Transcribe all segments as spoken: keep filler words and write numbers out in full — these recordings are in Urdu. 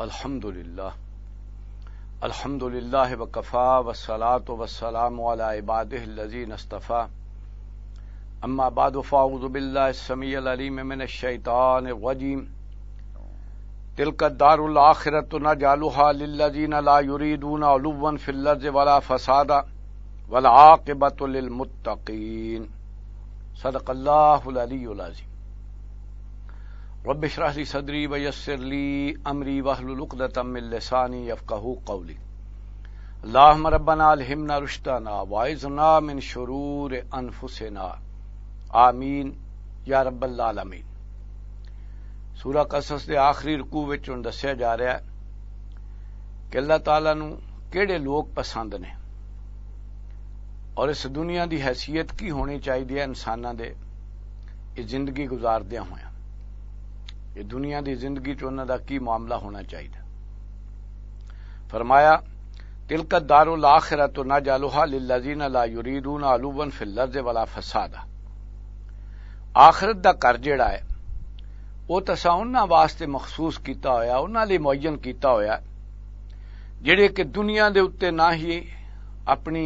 الحمد للہ الحمد للہ وکفا والصلاة والسلام علی عبادہ الذین اصطفیٰ اما بعد فاعوذ باللہ السمیع العلیم من الشیطان الرجیم تلک الدار الآخرۃ نجعلها للذین لا یریدون علوا فی الارض ولا فسادا والعاقبۃ للمتقین صدق اللہ العلی العظیم رب اشرح لی صدری ویسر لی امری واحلل عقدۃ من لسانی یفقہوا قولی اللہم ربنا الہمنا رشدنا واعذنا من شرور انفسنا آمین یا رب العالمین۔ سورہ قصص دے آخری رکوع وچ ہن دسیا جا رہا ہے کہ اللہ تعالیٰ نو کیڑے لوگ پسند نے اور اس دنیا دی حیثیت کی ہونی چاہیے انساناں دے یہ زندگی گزاردیاں ہویاں، یہ دنیا دی زندگی چ انہاں دا کی معاملہ ہونا چاہیے۔ فرمایا تلک الدار الآخرۃ نجعلها للذین لا یریدون علوا فی الارض ولا فسادا، آخرت دا گھر جیڑا ہے وہ تساں انہاں واسطے مخصوص کیتا ہویا، انہاں لئی معین کیتا ہویا جڑے کہ دنیا دے اتے نہ ہی اپنی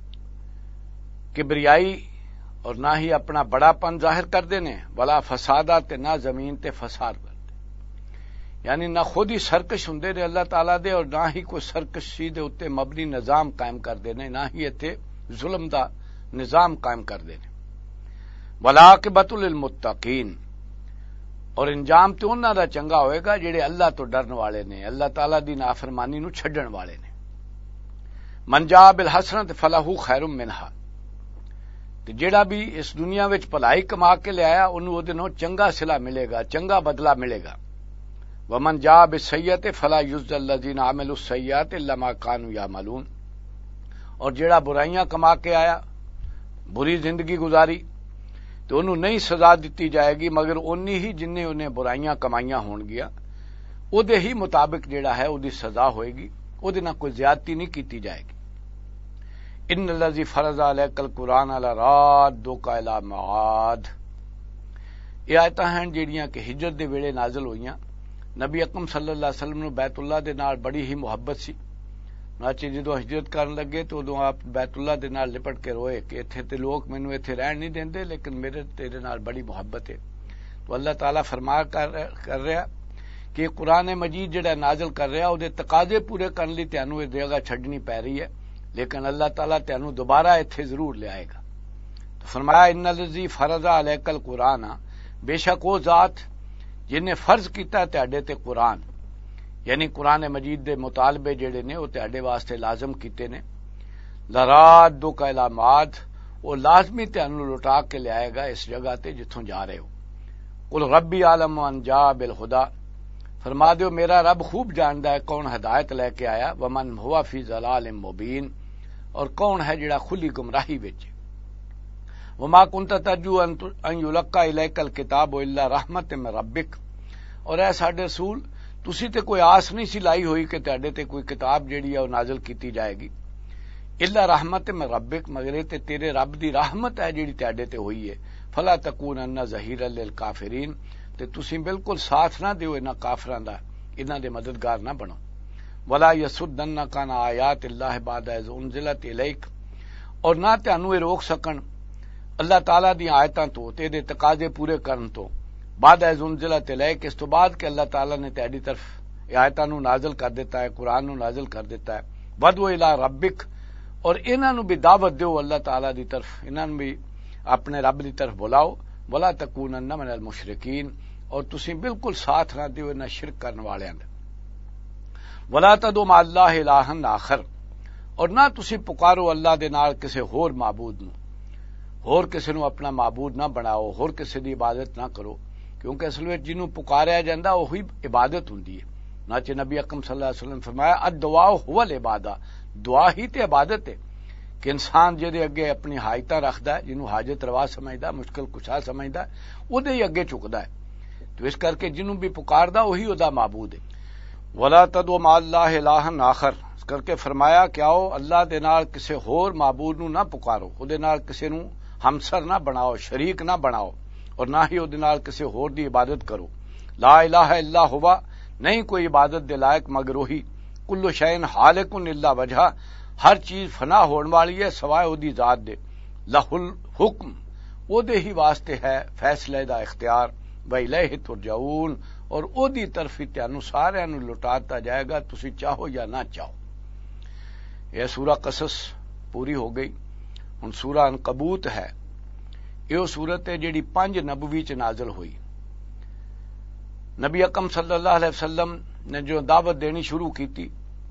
کبریائی اور نہ ہی اپنا بڑا پن ظاہر کردے نے، ولا فسادا تے نہ زمین تے فساد کرتے، یعنی نہ خود ہی سرکش ہوندے نے اللہ تعالیٰ دے اور نہ ہی کوئی سرکشی دے اتے مبنی نظام قائم کردے نے، نہ ہی ایتھے ظلم دا نظام قائم کردے نے۔ والعاقبۃ للمتقین، اور انجام تے انہاں دا چنگا ہوئے گا جڑے اللہ تو ڈرن والے نے، اللہ تعالیٰ دی نافرمانی نو چھڈن والے نے۔ من جاء بالحسنۃ فلہ خیر منہا، تے جیڑا بھی اس دنیا وچ بھلائی کما کے لے آیا انہوں دے نو چنگا صلہ ملے گا، چنگا بدلہ ملے گا۔ ومن جاء بالسیئۃ فلا یجزی الذین عملوا السیئات الا ما کانوا یعملون، اور جیڑا برائیاں کما کے آیا، بری زندگی گزاری، تو انہوں نہیں سزا دیتی جائے گی مگر انی ہی جن نے انہیں برائیاں کمائیاں ہون گیا، او دے ہی مطابق جیڑا ہے او دی سزا ہوئے گی، او دے نہ کوئی زیادتی نہیں کیتی جائے گی۔ ان الذی فرض علیک القرآن لرادک الی معاد، یہ آیتاں ہیں جیڑیاں کہ ہجرت دے ویلے نازل ہوئیاں۔ نبی اکرم صلی اللہ علیہ وسلم نو بیت اللہ دے نال بڑی ہی محبت سی، چنانچہ جدو ہجرت کرن لگے تو ادو آپ بیت اللہ دے نال لپٹ کے روئے کہ اتھے تے لوگ مینوں اتھے رہن نہیں دیندے لیکن میرے تیرے نال بڑی محبت ہے۔ تو اللہ تعالیٰ فرما کر کر رہا کہ قرآن مجید جڑا نازل کر رہا وہ تقاضے پورے کرنے لئی تانوں یہ جگہ چھڈنی پی رہی ہے، لیکن اللہ تعالیٰ تانوں دوبارہ اتھے ضرور لے آئے گا۔ تو فرمایا ان الذی فرض علیک القرآن، بے شک وہ ذات جن نے فرض کیتا ہے تہاڈے تے قرآن، یعنی قرآن مجید دے مطالبے جڑے نے وہ تہاڈے واسطے لازم کیتے نے، لرادک الی معاد، وہ لازمی تانوں لوٹا کے لے آئے گا اس جگہ تے جتھوں جا رہے ہو۔ قل ربی عالم من جاء بالہدی، فرما دیو میرا رب خوب جاندا ہے کون ہدایت لے کے آیا، ومن ہوا فی ضلال مبین، اور کون ہے جڑا کھلی گمراہی وچ۔ وما کنت ترجو ان یلقى الیک الکتاب الا رحمت من ربک، اور اے ساڈے رسول تسی تے کوئی آس نہیں سی لائی ہوئی کہ تہاڈے تے کوئی کتاب جیڑی ہے وہ نازل کیتی جائے گی، الا رحمت من ربک، مگر تے تیرے رب دی رحمت ہے جیڑی تہاڈے تے ہوئی ہے۔ فلا تکونن ظہیرا للکافرین، تے تسی بالکل ساتھ نہ دیو انہاں کافراں دا، انہاں دے مددگار نہ بنو۔ ولا یصدنک عن آیات اللہ بعد اذ انزلت الیک، اور نہ تانوں روک سکن اللہ تعالیٰ دی آیتاں تو تے دے تقاضے پورے کرن تو، بعد از انزلت الیک، اس تو بعد کہ اللہ تعالیٰ نے تہاڈی طرف آیتاں نو نازل کر دیتا ہے، قرآن نو نازل کر دیتا ہے۔ ودعو الی ربک، اور انہاں نو بھی دعوت دیو اللہ تعالیٰ دی طرف، انہاں نو بھی اپنے رب دی طرف بلاؤ۔ ولا تکونن من المشرکین، اور تسی بالکل ساتھ نہ دیو انہاں شرک کرن والیاں دے۔ ولا تدعو مع اللہ الہا آخر، اور نہ تسی پکارو اللہ دے نال کسے ہور معبود نو، ہور کسے نو اپنا معبود نہ بناؤ، ہور کسے دی عبادت نہ کرو، کیونکہ اصل وچ جنوں پکاریا جاندا وہی عبادت ہوندی ہے۔ چنانچہ نبی اکرم صلی اللہ علیہ وسلم فرمایا الدعاء هو العبادہ، دعا ہی تے عبادت ہے، کہ انسان جدے اگے اپنی حاجتاں رکھدا ہے، جنوں حاجت روا سمجھدا، مشکل کشا سمجھدا، اودے ہی اگے چکدا ہے، تو اس کر کے جنوں بھی پکاردا وہی اودا معبود ہے۔ ولا تدعو مع اللہ الہا آخر، اس کر کے فرمایا کہ آؤ اللہ دے نال کسے ہور معبود نو نہ پکارو، اودے نال کسے نو ہمسر نہ بناؤ، شریک نہ بناؤ، اور نہ ہی اودے نال کسے ہور دی عبادت کرو۔ لا الہ الا ہوا، نہیں کوئی عبادت دے لائق مگر وہی کل شیء حالق الا وجہ ہر چیز فنا ہون والی ہے سوائے اودی ذات دے لہ الحکم او دے ہی واسطے ہے فیصلے دا اختیار و الیہ ترجعون اور او دی طرف ہی تانوں سارے نوں لوٹاتا جائے گا تسی چاہو یا نہ چاہو۔ یہ سورہ قصص پوری ہو گئی۔ ہن سورہ عنکبوت ہے، یہ سورت ہے جیڑی پنج نبوی چ نازل ہوئی۔ نبی اکرم صلی اللہ علیہ وسلم نے جو دعوت دینی شروع کی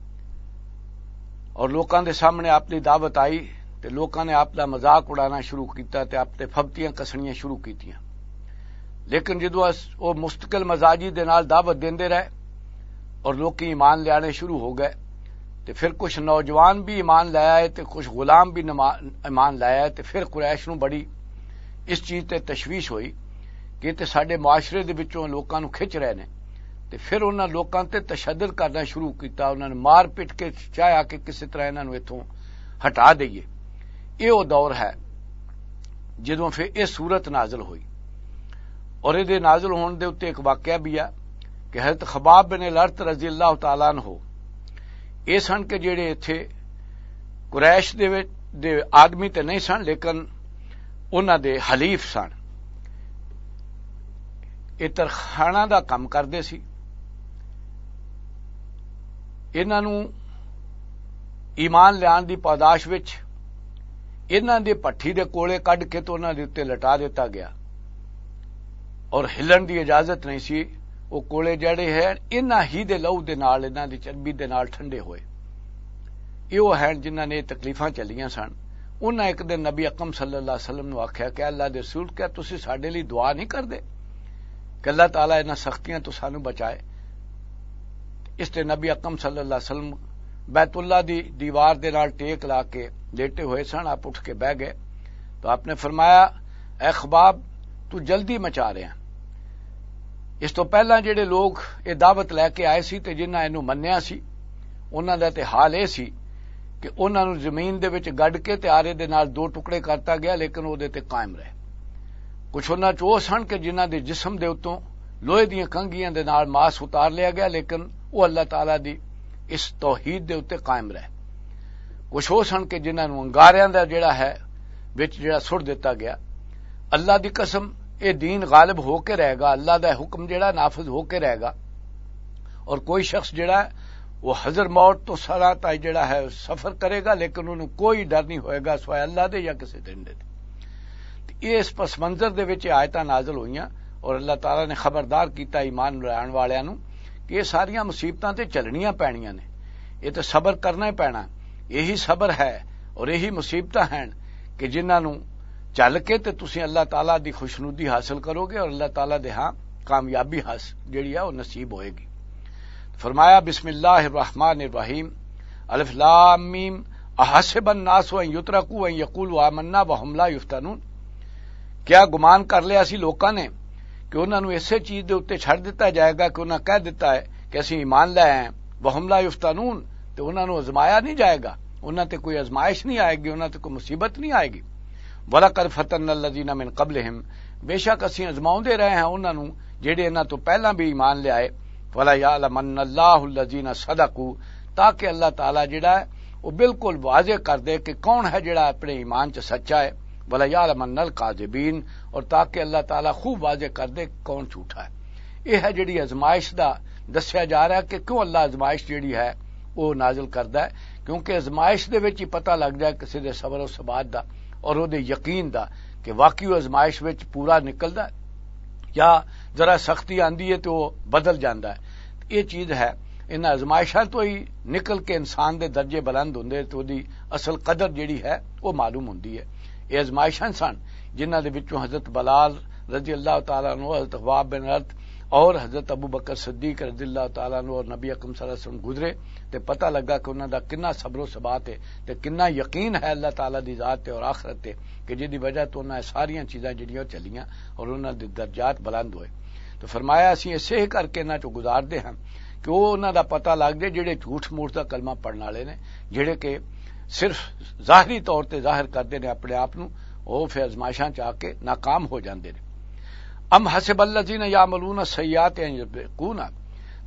اور لوکاں دے سامنے اپنی دعوت آئی تے لوکاں نے اپنا مذاق اڑانا شروع کیتا تے اپنے پھبتیاں کسنیاں شروع کیتیاں، لیکن جدو وہ مستقل مزاجی دے نال دعوت دیندے رہے اور لوکی ایمان لیانے شروع ہو گئے تے پھر کچھ نوجوان بھی ایمان لے آئے تے کچھ غلام بھی ایمان لے آئے تے پھر قریش نوں بڑی اس چیز تے تشویش ہوئی کہ تے ساڈے معاشرے دے وچوں لوکاں نوں کھچ رہے نے تے پھر انہاں لوکاں تے تشدد کرنا شروع کیتا، انہاں نے مار پٹ کے چاہیا کہ کسی طرح انہاں نوں ایتھوں ہٹا دئیے۔ یہ وہ دور ہے جدوں پھر یہ سورت نازل ہوئی، اور یہ نازل ہونے دے اتنے ایک واقعہ بھی ہے کہ حضرت خباب بن الارت رضی اللہ تعالیٰ عنہ یہ سن کہ جڑے اتنے قریش دے دے آدمی تے نہیں سن لیکن انہاں دے حلیف سن، یہ ترخانہ دا کام کردے سی، انہاں نوں ایمان لیان دی پاداش وچ انہاں دے پٹھی دے کوڑے کڈ کے تو انہاں دے تے لٹا دیتا گیا اور ہلن دی اجازت نہیں سی۔ وہ کوڑے جڑے ہیں انہاں ہی دے لہو دے نال انہاں دی چربی دے نال ٹھنڈے ہوئے۔ یہ وہ ہیں جنہاں نے تکلیفاں چلیاں سن۔ انہاں ایک دن نبی اکرم صلی اللہ علیہ وسلم نو آکھیا کہ اللہ دے رسول کیا تسی ساڈے لئی دعا نہیں کردے کہ اللہ تعالیٰ انہاں سختیاں تو سانو بچائے؟ اس تے نبی اکرم صلی اللہ علیہ وسلم بیت اللہ دی دیوار دے نال ٹیک لا کے لیٹے ہوئے سن، آپ اٹھ کے بہ گئے تو آپ نے فرمایا اے خباب تو جلدی مچا رہے ہیں، اس تو پہلا جڑے لوگ یہ دعوت لے کے آئے سی تے جنہاں اینو منیا سی انہاں دا تے حال اے سی کہ انہاں نوں زمین دے وچ گڈ کے تے آرے دے نال دو ٹکڑے کرتا گیا لیکن او دے تے قائم رہے۔ کچھ انہاں چ او سن کہ جنہاں دے جسم دے اتوں لوہے دیاں کنگیاں دے نال ماس اتار لیا گیا لیکن وہ اللہ تعالیٰ دی اس توحید دے اتے قائم رہے۔ کچھ ہو سن کہ جنہاں نوں انگاریاں دا جڑا ہے وچ جڑا سٹ دیتا گیا۔ اللہ دی قسم اے دین غالب ہو کے رہے گا، اللہ دا حکم جڑا نافذ ہو کے رہے گا، اور کوئی شخص جڑا ہے وہ حضر موت تو سرا تک جڑا ہے سفر کرے گا لیکن انہوں کوئی ڈر نہیں ہوئے گا سوائے اللہ دے یا کسی درندے دے۔ یہ اس پس منظر دے وچ آیتاں نازل ہوئیاں اور اللہ تعالیٰ نے خبردار کیتا ایمان لان والیاں نوں کہ یہ ساریاں مصیبتاں تے چلنیاں پینیاں نے، یہ تے صبر کرنا ہی پینا، یہی صبر ہے اور یہی مصیبتاں ہیں کہ جنہاں نوں چل کے تے تسی اللہ تعالیٰ دی خوشنودی حاصل کرو گے اور اللہ تعالیٰ دے ہاں کامیابی حاصل جڑی ہے وہ نصیب ہوئے گی۔ فرمایا بسم اللہ الرحمن الرحیم الف لام میم احسب الناس ان یترکوا ان یقولوا آمنا وهم لا یفتنون، کیا گمان کر لیا سی لوکاں نے کہ انہاں نوں اسے چیز دے اوتے چھڑ دیتا جائے گا کہ انہاں کہہ دیتا ہے کہ اسی ایمان لے آئے ہیں وهم لا یفتنون، تے انہاں نوں ازمایا نہیں جائے گا، انہاں تے کوئی ازمائش نہیں آئے گی، انہاں تے کوئی مصیبت نہیں آئے گی۔ وَلَقَدْ فَتَنَّا الَّذِينَ مِن قَبْلِهِمْ، بے شک اسی ازماؤندے رہے ہیں انہاں نوں جڑے انہاں تو پہلا بھی ایمان لے آئے۔ وَلَا يَعْلَمَنَّ اللَّهُ الَّذِينَ صَدَقُوا، تاکہ اللہ تعالیٰ جڑا ہے وہ بالکل واضح کر دے کہ کون ہے جڑا اپنے ایمان چ سچا ہے۔ وَلَا يَعْلَمَنَّ الْكَاذِبِينَ، اور تاکہ اللہ تعالیٰ خوب واضح کر دے کون جھوٹا ہے۔ یہ ہے جڑی ازمائش دا دسیا جا رہا ہے کہ کیوں اللہ ازمائش جڑی ہے وہ نازل کردا ہے، کیونکہ ازمائش دے وچ ہی پتہ لگ جائے کسی دے صبر و ثبات دا اور وہ دے یقین دا کہ واقعی ازمائش وچ پورا نکلدا ہے یا ذرا سختی آندی ہے تو وہ بدل جاندا ہے۔ یہ چیز ہے ان ازمائشاں تو ہی نکل کے انسان دے درجے بلند ہوندے تو دی اصل قدر جڑی ہے وہ معلوم ہوندی ہے۔ یہ ازمائشاں سن جنہاں دے وچوں حضرت بلال رضی اللہ تعالیٰ عنہ، حضرت خباب بن الارت اور حضرت ابو بکر صدیق رضی اللہ تعالیٰ عنہ اور نبی اکرم صلی اللہ علیہ وسلم گزرے تے پتہ لگا کہ انہاں دا کنا صبر و ثبات ہے تے کنا یقین ہے اللہ تعالیٰ دی ذات تے اور آخرت تے کہ جدی وجہ تو انہاں ساریاں چیزاں جڑیاں چلیاں اور انہاں دے درجات بلند ہوئے۔ تو فرمایا اسی اسے ہی کر کے انہاں چوں گزار دے ہاں کہ وہ انہاں دا پتہ لگ جائے جڑے جھوٹ موٹ دا کلمہ پڑھن والے نے، جڑے کہ صرف ظاہری طور تے ظاہر کردے نے اپنے آپ نوں، وہ پھر ازمائشاں چ آ کے ناکام ہو جاندے نے۔ ام حسب الذین یعملون السیئات ان یسبقونا،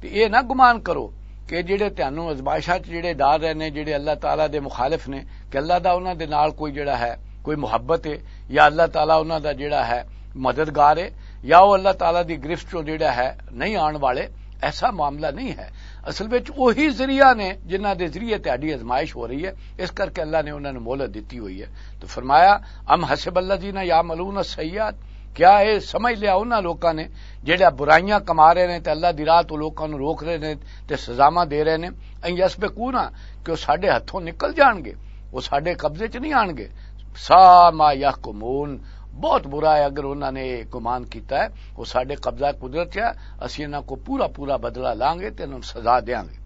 تے اے نہ گمان کرو کہ جڑے تانوں ازمائشاں چ جڑے ڈال رہے نے جڑے اللہ تعالیٰ دے مخالف نے کہ اللہ دا انہاں دے نال کوئی جڑا ہے کوئی محبت ہے یا اللہ تعالیٰ انہاں دا جڑا ہے مددگار ہے یا وہ اللہ تعالیٰ دی گرفت چوں جڑا ہے نہیں آن والے. ایسا معاملہ نہیں ہے. اصل وچ وہی ذریعہ نے جنہاں دے ذریعے تہاڈی ازمائش ہو رہی ہے. اس کر کے اللہ نے انہاں نوں مہلت دتی ہوئی ہے. تو فرمایا ام حسب الذین یعملون السیئات، کیا اے سمجھ لیا انہاں لوکاں نے جڑے برائیاں کما رہے نے تے اللہ دی راہ تو لوکاں نوں روک رہے نے تے سزاواں دے رہے نے، ان یسبقونا کہ وہ ساڈے ہتھوں نکل جان گے، وہ ساڈے قبضے چ نہیں آن گے. سا ما یحکمون، بہت برا ہے اگر انہوں نے گمان کیتا ہے وہ ساڈے قبضہ قدرت ہے، اسی انہاں کو پورا پورا بدلہ لیں گے تے انہاں نوں سزا دیاں گے.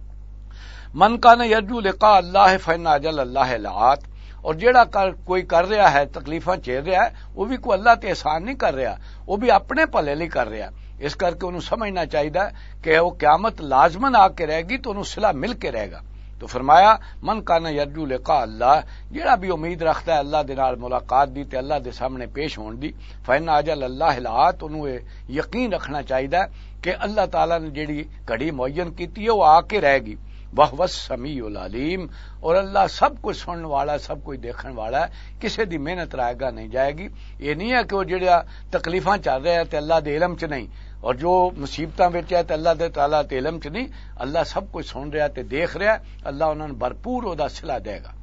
من کان یرجو لقاء اللہ فإن اجل اللہ لآت، اور جیڑا کر کوئی کر رہا ہے تکلیفاں جھیل رہا ہے وہ بھی کوئی اللہ تے احسان نہیں کر رہا، وہ بھی اپنے بھلے لیے کر رہا. اس کر کے انہوں سمجھنا چاہیے کہ وہ قیامت لازمن آ کے رہے گی تو انہوں صلہ مل کے رہے گا. تو فرمایا من کان یرجو لقاء اللہ، جیڑا بھی امید رکھتا ہے اللہ دے نال ملاقات دی تے اللہ دے سامنے پیش ہون دی، فإن اجل اللہ لآت، انہوں یقین رکھنا چاہیے کہ اللہ تعالیٰ نے جیڑی گھڑی معین کیتی ہے وہ آ کے رہے گی. وَهُوَ السَّمِيعُ الْعَلِيمُ، اور اللہ سب کچھ سنن والا سب کچھ دیکھن والا ہے، کسی دی محنت رائے گا نہیں جائے گی. یہ نہیں ہے کہ وہ جڑا تکلیفاں چل رہے ہیں تے اللہ دے علم چ نہیں، اور جو مصیبتاں وچ ہے تے اللہ دے تعالیٰ تے علم چ نہیں. اللہ سب کچھ سن رہا تے دیکھ رہا ہے، اللہ انہاں نوں بھرپور او دا صلہ دے گا.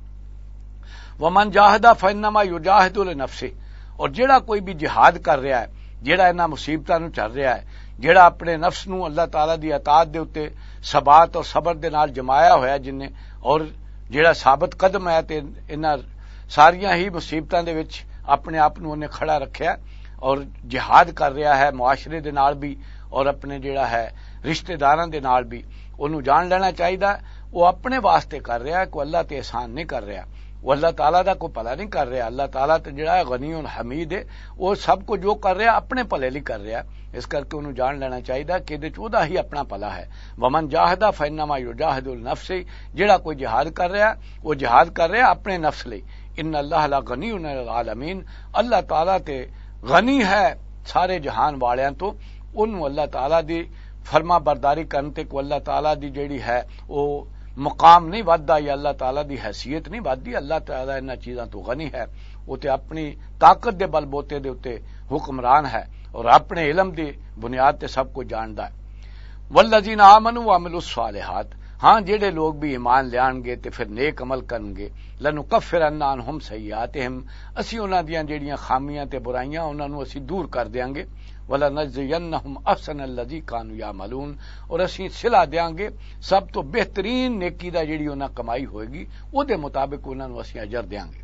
وَمَن جَاهَدَ فَإِنَّمَا يُجَاهِدُ لِنَفْسِهِ، اور جڑا کوئی بھی جہاد کر رہا ہے، جڑا انہاں مصیبتاں نوں چل رہا ہے، جڑا اپنے نفس نوں اللہ تعالیٰ دی اطاعت دے اوتے ثبات اور صبر دے نال جمایا ہویا جن نے، اور جڑا ثابت قدم ہے تے انہاں ساریاں ہی مصیبتاں دے وچ اپنے آپ نوں انہیں کھڑا رکھیا اور جہاد کر رہا ہے معاشرے دے نال بھی اور اپنے جڑا ہے رشتہ داراں دے نال بھی، انہوں جان لینا چاہیے وہ اپنے واسطے کر رہا ہے، کوئی اللہ تے احسان نہیں کر رہا، وہ اللہ تعالیٰ دا کوئی بھلا نہیں کر رہا. اللہ تعالیٰ تے جڑا ہے غنی حمید ہے، وہ سب کو جو کر رہا اپنے بھلے لیے کر رہا. اس کر کے انہوں جان لینا چاہیے کہ یہ چودہ ہی اپنا پلا ہے. ومن جاہدہ فإنما یجاہد لنفسہ، جڑا کوئی جہاد کر رہا وہ جہاد کر رہا اپنے نفس لئی. ان اللہ لغنی عن العالمین، اللہ تعالیٰ تے غنی ہے سارے جہان والیاں تو. انہوں اللہ تعالیٰ دی فرما برداری کرنے کو اللہ تعالیٰ دی جیڑی ہے وہ مقام نہیں ودتا یا اللہ تعالیٰ دی حیثیت نہیں ودتی. اللہ تعالیٰ انہاں چیزاں تو غنی ہے، وہ تے اپنی طاقت دے بل بوتے دے اتے حکمران ہے اور اپنے علم دی بنیاد تے سب کو جاندا ہے. والذین آمنوا وعملوا الصالحات، ہاں جڑے لوگ بھی ایمان لیان گے تے پھر نیک عمل کرن گے، لنکفرن عنہم سیئاتہم، اسی انہاں دیاں جڑیاں خامیاں تے برائیاں انہاں نوں اسی دور کر دیاں گے. وَلَنَجْزِيَنَّهُمْ أَحْسَنَ الَّذِي كَانُوا يَعْمَلُونَ، اور اسی صلہ دیاں گے سب تو بہترین نیکی دا جڑی انہاں کمائی ہوئے گی او دے مطابق انہاں نوں اسی اجر دیاں گے.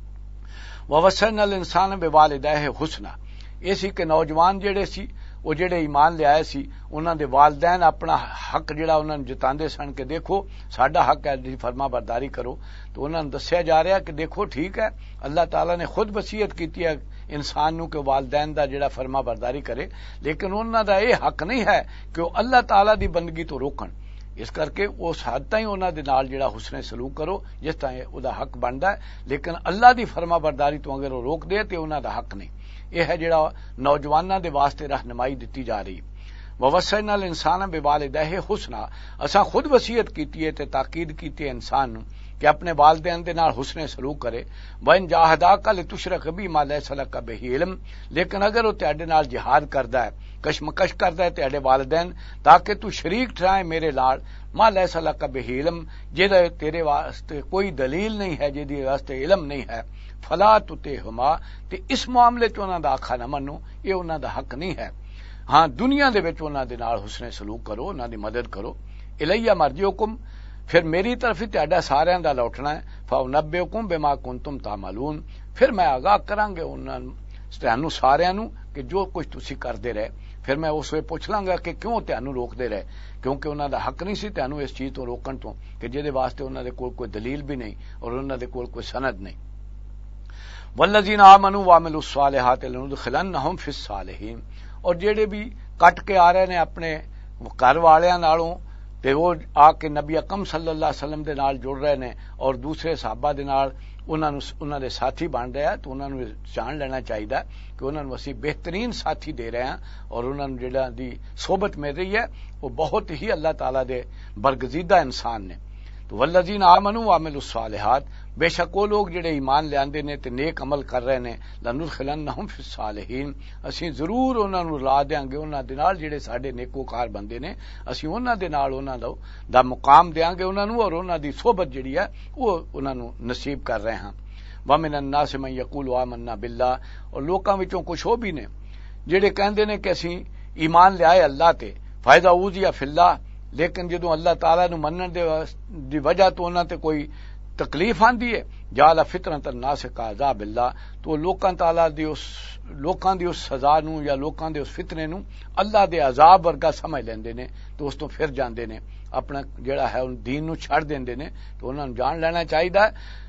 وَوَصَّيْنَا الْإِنسَانَ بِوَالِدَيْهِ حُسْنًا، اسی کہ نوجوان جڑے سی وہ جڑے ایمان لے آئے سی انہاں دے والدین اپنا حق جڑا انہاں نوں جتاندے سن کہ دیکھو ساڈا حق ہے جی فرما برداری کرو، تو انہاں نوں دسیا جا رہا کہ دیکھو ٹھیک ہے اللہ تعالیٰ نے خود وصیت کیتی ہے انسان نو کہ والدین دا جڑا فرما برداری کرے، لیکن انہاں دا یہ حق نہیں ہے کہ وہ اللہ تعالیٰ دی بندگی تو روکن. اس کر کے اس حد تائیں انہاں دے نال جڑا حسن سلوک کرو جس طرح او دا حق بندا ہے، لیکن اللہ دی فرما برداری تو اگر وہ روک دے تے انہاں دا حق نہیں. یہ ہے جڑا نوجواناں دے واسطے رہنمائی دتی جا رہی. وَوَصَّيْنَا الْإِنسَانَ بِوَالِدَيْهِ حُسْنًا، اساں خود وصیت کیتی ہے تے تاکید کیتی ہے انسان نو کہ اپنے والدین دے نال حسن سلوک کرے. وَإِن جَاهَدَاكَ لِتُشْرِكَ بِي مَا لَيْسَ لَكَ بِهِ عِلْمٌ، لیکن اگر وہ تہاڈے نال جہاد کردا ہے، کشمکش کردا ہے تہاڈے والدین تاکہ تو شریک ٹھہرائے میرے لال، ما لَيْسَ لَكَ بِهِ عِلْمٌ، جے تیرے واسطے کوئی دلیل نہیں ہے، جے واسطے علم نہیں ہے، فلا تطعهما، تے اس معاملے چ انہاں دا آکھا نہ منو، یہ انہاں دا حق نہیں ہے. ہاں دنیا دے وچ انہاں دے نال حسن سلوک کرو، انہاں دی مدد کرو. الیہ مرجعکم، پھر میری طرف ہی تہاڈا ساریاں دا لوٹنا ہے. فانبئکم بما کنتم تعملون، پھر میں آگاہ کراں گے انہاں تانوں ساریاں نوں کہ جو کچھ تسی کردے رہے. پھر میں اس وے پوچھ لاں گا کہ کیوں تانوں روکدے رہے، کیونکہ انہاں دا حق نہیں سی تانوں اس چیز تو روکن تو کہ جے دے واسطے انہاں دے کول کوئی دلیل بھی نہیں اور انہاں دے کول کوئی سند نہیں. والذین آمنوا وعملوا الصالحات لندخلنہم فی الصالحین، اور جڑے بھی کٹ کے آ رہے نے اپنے گھر والیاں نالوں تے وہ آ کے نبی اکرم صلی اللہ علیہ وسلم دے نال جڑ رہے نے اور دوسرے صحابہ دے نال انہاں نوں انہاں دے ساتھی بن رہے ہیں، تو انہاں نوں جان لینا چاہیے کہ انہاں نوں اسی بہترین ساتھی دے رہے ہیں اور انہاں نوں جڑا دی صحبت مل رہی ہے وہ بہت ہی اللہ تعالیٰ دے برگزیدہ انسان نے۔ تو والذین آمنوا وعملوا الصالحات، بے شک وہ لوگ جڑے ایمان لے آندے نے تے نیک عمل کر رہے نے، لندخلنہم فی الصالحین، اسی ضرور انہاں نوں لا دیاں گے انہاں دے نال جڑے ساڈے نیکوکار بندے نے، اسی انہاں دے نال انہاں دا مقام دیاں گے انہاں نوں اور انہاں دی صحبت جڑی ہے وہ انہاں نوں نصیب کر رہے ہیں۔ ومن الناس من یقول آمنا باللہ، اور لوکاں وچوں کچھ وہ بھی نے جڑے کہندے نے کہ اسی ایمان لے آئے اللہ تے، فائدہ اوذی فی اللہ، لیکن جدوں اللہ تعالیٰ نو منن دے دی وجہ تو انہاں تے کوئی تکلیف آندی ہے، جعل فتنۃ الناس کعذاب اللہ، تو لوکاں تعالیٰ دی اس لوکاں دی اس سزا نو یا لوکاں دے اس فتنے نو اللہ دے عذاب ورگا سمجھ لیندے نے، تو اس تو پھر جاندے نے، اپنا جڑا ہے ان دین نو چھڑ دیندے نے۔ تو انہاں نوں جان لینا چاہیے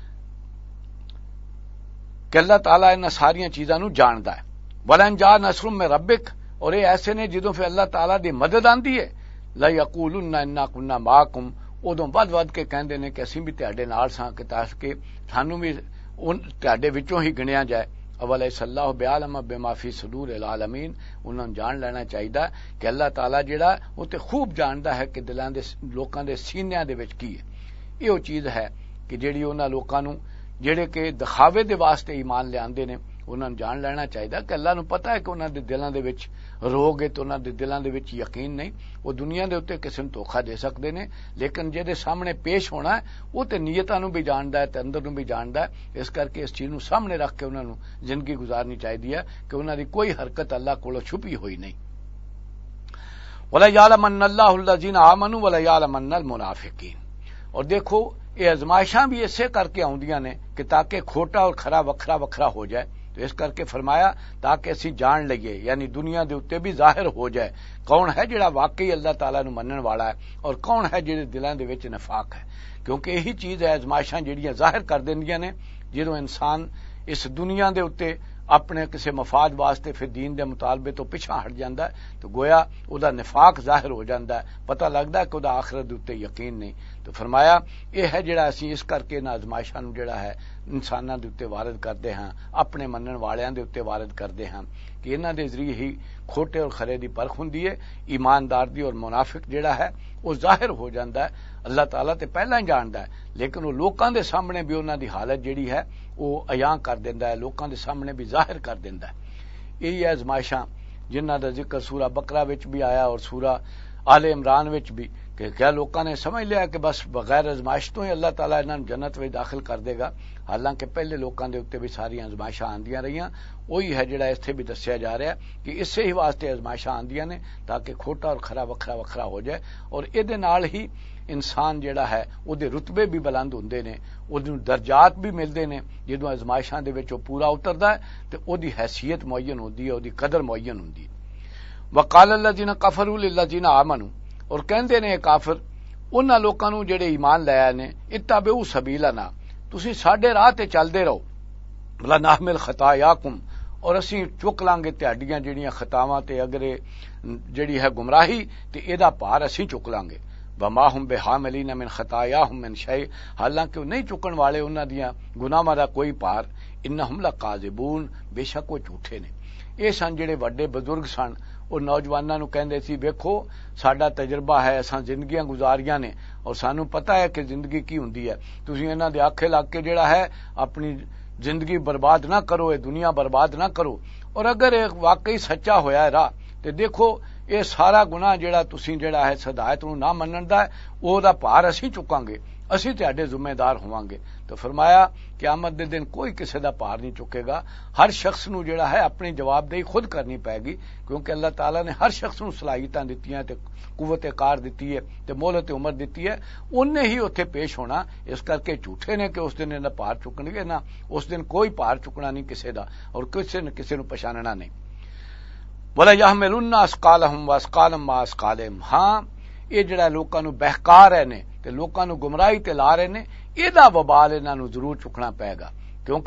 کہ اللہ تعالیٰ انہاں ساریاں چیزاں نو جاندا ہے۔ ولن جا نصر من ربک، اور یہ ایسے نے جدوں پھر اللہ تعالیٰ دی مدد آندی ہے، لا یقولن انا کنا معکم، ادوں ود ود کے کہندے نے کہ اسی بھی تہاڈے نال ساں کہ تاکہ سانوں بھی تہاڈے وچوں ہی گنیا جائے۔ اولیس اللہ بعالم بما فی صدور العالمین، انہاں نوں جان لینا چاہیے کہ اللہ تعالیٰ جڑا وہ تے خوب جاندا ہے کہ دلاں دے لوکاں دے سینیاں دے وچ کی ہے۔ یہ وہ چیز ہے کہ جڑی انہاں لوکاں نوں جڑے کہ دکھاوے دے واسطے ایمان لے آندے نے، انہاں نوں جان لینا چاہیے کہ اللہ نوں پتہ ہے کہ انہاں دے دلاں دے وچ روگ ہے، تو انہاں دے دلاں دے وچ یقین نہیں، وہ دنیا دے اوتے کسے نوں دھوکھا دے سکدے نے، لیکن جہدے سامنے پیش ہونا ہے وہ تے نیتاں نوں بھی جاندا ہے تے اندر نوں بھی جاندا ہے، اس کر کے اس چیز نوں سامنے رکھ کے انہاں نوں زندگی گزارنی چاہیے ہے کہ انہاں دی کوئی حرکت اللہ کولوں چھپی ہوئی نہیں۔ ولا یعلمن اللہ الذین آمنوا ولا یعلمن المنافقین، اور دیکھو یہ آزمائشاں بھی اسے کر کے آؤندیاں نے کہ تاکہ کھوٹا اور کھرا وکھرا وکھرا ہو جائے، تو اس کر کے فرمایا تاکہ اسی جان لئیے، یعنی دنیا دے اوتے بھی ظاہر ہو جائے کون ہے جڑا واقعی اللہ تعالیٰ نو منن والا ہے اور کون ہے جڑے دلاں دے وچ نفاق ہے، کیونکہ یہی چیز ہے آزمائشاں جڑیاں ظاہر کر دیندیاں نے جدوں انسان اس دنیا دے اوتے اپنے کسی مفاد واسطے پھر دین دے مطالبے تو پیچھا ہٹ جاندا ہے، تو گویا او دا نفاق ظاہر ہو جاندا ہے، پتہ لگدا ہے کہ او دا آخرت دے اوتے یقین نہیں۔ تو فرمایا یہ ہے جڑا اسی اس کر کے نا آزمائشاں نو جڑا ہے انساناں دے اوتے وارد کردے ہاں، اپنے منن والیاں دے اوتے وارد کردے ہاں کہ انہاں دے ذریعے ہی کھوٹے اور کھرے دی پرکھ ہوندی ہے، ایماندار دی اور منافق جڑا ہے وہ ظاہر ہو جاندا ہے، اللہ تعالیٰ تے پہلا ہی جاندا ہے، لیکن وہ لوکاں دے سامنے بھی انہاں دی حالت جڑی ہے وہ عیاں کر دیندا ہے، لوکاں دے سامنے بھی ظاہر کر دیندا ہے۔ یہی آزمائشاں جنہاں دا ذکر سورہ بقرہ وچ بھی آیا اور سورہ آل عمران وچ بھی، کہ کیا لوکاں نے سمجھ لیا کہ بس بغیر آزمائش تو ہی اللہ تعالیٰ انہاں جنت وچ داخل کر دے گا، حالانکہ پہلے لوکاں دے اوتے بھی ساری آزمائشاں آندیاں رہیاں، وہی ہے جڑا اتھے بھی دسیا جا رہا ہے کہ اس سے ہی واسطے آزمائشاں آندیاں نے تاکہ کھوٹا اور کھرا وکھرا وکھرا ہو جائے، اور اے نال ہی انسان جڑا ہے وہ دے رتبے بھی بلند ہوندے نے، اودوں درجات بھی ملدے نے، جدوں آزمائشاں دے وچ پورا اتردا ہے تے اودی حیثیت معین ہوندی ہے، اودی قدر معین ہوندی ہے۔ وقال الذین کفروا للذین آمنوا، اور کہندے نے کافر انہاں لوکاں نوں جڑے ایمان لے آئے نے، اتبعوا سبیلنا، تسی ساڈے راہ تے چلدے رہو، ولا نحمل خطایاکم، اور اسی چک لیں گے تہاڈیاں جڑیاں خطاواں تے اگر جڑی ہے گمراہی تے اے دا بھار اسی چک لیں گے، وما ہم بحاملین من خطایاہم من شیء، حالانکہ وہ نہیں چکن والے انہاں دیاں گناہاں دا کوئی پار، انہم لکاذبون، بے شک وہ جھوٹے نے۔ یہ سن جڑے وڈے بزرگ سن، وہ نوجواناں نو کہندے سی ویکھو ساڈا تجربہ ہے، اساں زندگیاں گزاریاں نے اور سانوں پتہ ہے کہ زندگی کی ہوندی ہے، تسی انہاں دے آکھے لگ کے جڑا ہے اپنی زندگی برباد نہ کرو، یہ دنیا برباد نہ کرو، اور اگر یہ واقعی سچا ہویا ہے راہ تے دیکھو یہ سارا گناہ جڑا تسی جڑا ہے ہدایت نو نہ منن دا ہے وہ دا بھار اسی چکاں گے، اسی تہاڈے ذمہ دار ہوواں گے۔ تو فرمایا قیامت دے دن کوئی کسی دا بھار نہیں چکے گا، ہر شخص نو جڑا ہے اپنی جواب دہی خود کرنی پائے گی، کیونکہ اللہ تعالیٰ نے ہر شخص نو صلاحیتاں دتیاں تے قوت کار دتی ہے تے مہلت عمر دتی ہے، انہیں ہی اوتھے پیش ہونا، اس کر کے جھوٹے نے کہ اس دن انہاں بھار چکن گے نہ، اس دن کوئی بھار چکنا نہیں کسی دا اور کسی نے کسی نو پہچاننا نہیں۔ ولا یحملن اثقالہم واثقالا مع اثقالہم، ہاں یہ جڑا لوکاں نو بہکا رہے نے تے لوکاں نو گمراہی تے لا رہے نے، یہ دا وبال انہاں نو ضرور چکنا پائے گا، کیونکہ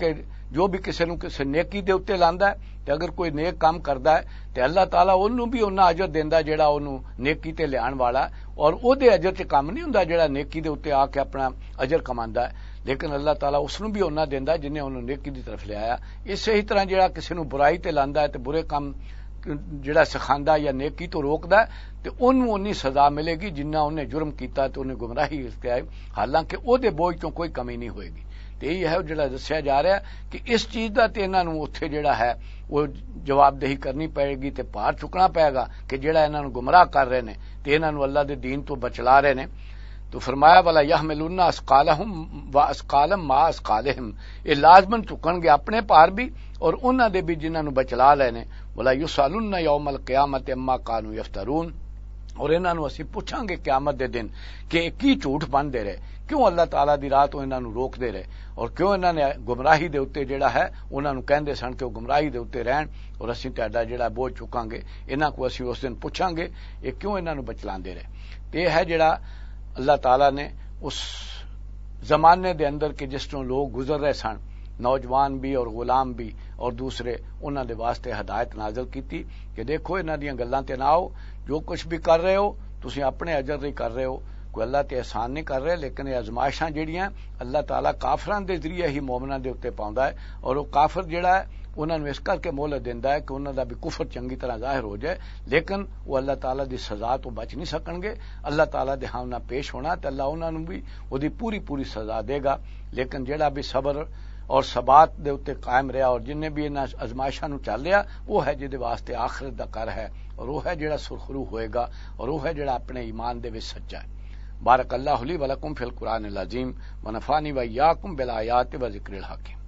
جو بھی کسی نو کسی نیکی دے اتنے لاندا ہے تے اگر کوئی نیک کام کردا ہے تے اللہ تعالیٰ اونوں بھی اُنّا اجر دیندا جیڑا اونوں نیکی تے لیان والا، اور او دے اجر تے کم نہیں ہوندا جیڑا نیکی دے اتنے آ کے اپنا اجر کماندا ہے، لیکن اللہ تعالیٰ اس نو بھی اُنّا دیندا جنہیں اونوں نیکی دی طرف لے آیا۔ اسی ہی طرح جیڑا کسی نو برائی تے لاندا ہے تے برے کام جڑا سکھاندا یا نیکی تو روکدا ہے تے اونوں اونی سزا ملے گی جنہ انہیں جرم کیتا تے انہیں گمراہی اختیار، حالانکہ او دے بوجھ تو کوئی کمی نہیں ہوئے گی۔ تے یہی ہے جڑا دسیا جا رہا ہے کہ اس چیز دا تے انہاں نوں اوتھے جڑا ہے وہ جواب دہی کرنی پائے گی تے پار چکنا پائے گا کہ جڑا انہاں نوں گمراہ کر رہے نے تے انہاں نوں اللہ دے دین تو بچلا رہے نے۔ تو فرمایا والا یحملون اسقالہم واسقالم ما اسقالہم، یہ لازمن چکن گے اپنے پار بھی اور انہاں دے بھی جنہاں نوں بچلا لے نے۔ ولا یسالون یوم القیامت اما کانوا یفترون، اور انہاں نوں اسی پوچھاں گے قیامت دے دن کہ کی جھوٹ باندھدے رہے، کیوں اللہ تعالیٰ دی راہ تو انہاں نوں روک دے رہے، اور کیوں انہاں نے گمراہی دے اوتے جڑا ہے انہاں نوں کہندے سن کہ وہ گمراہی دے اوتے رہن اور اسی تہاڈا جڑا بوجھ چکاں گے، انہاں کو اسی اس دن پوچھاں گے یہ کیوں انہاں نوں بچلاندے رہے۔ یہ ہے جڑا اللہ تعالیٰ نے اس زمانے دے اندر کہ جس طرح لوگ گزر رہے سن، نوجوان بھی اور غلام بھی اور دوسرے، انہاں دے واسطے ہدایت نازل کیتی کہ دیکھو انہاں دیاں گلاں تے نہ آؤ، جو کچھ بھی کر رہے ہو تسی اپنے اجر نہیں کر رہے ہو، کوئی اللہ تے احسان نہیں کر رہے، لیکن یہ آزمائشاں جڑیاں اللہ تعالیٰ کافراں دے ذریعے ہی مومناں دے اوتے پاوندا ہے، اور وہ کافر جڑا ہے انہاں نوں اس کر کے مہلت دیندا ہے کہ انہاں دا بھی کفر چنگی طرح ظاہر ہو جائے، لیکن وہ اللہ تعالیٰ دی سزا تو بچ نہیں سکن گے۔ اللہ تعالیٰ دے ہاں پیش ہونا تے اللہ انہاں نوں بھی اودی پوری پوری سزا دے گا، لیکن جڑا بھی صبر اور ثبات دے اوتے قائم رہا اور جن نے بھی انہاں ازمائشاں نوں چل لیا، وہ ہے جے دے واسطے آخرت دا کر ہے، اور وہ ہے جڑا سرخرو ہوئے گا، اور وہ ہے جڑا اپنے ایمان دے وچ سچا ہے۔ بارک اللہ لی ولکم فی القرآن العظیم ونفعنی وإیاکم بالآیات وذکر الحکیم۔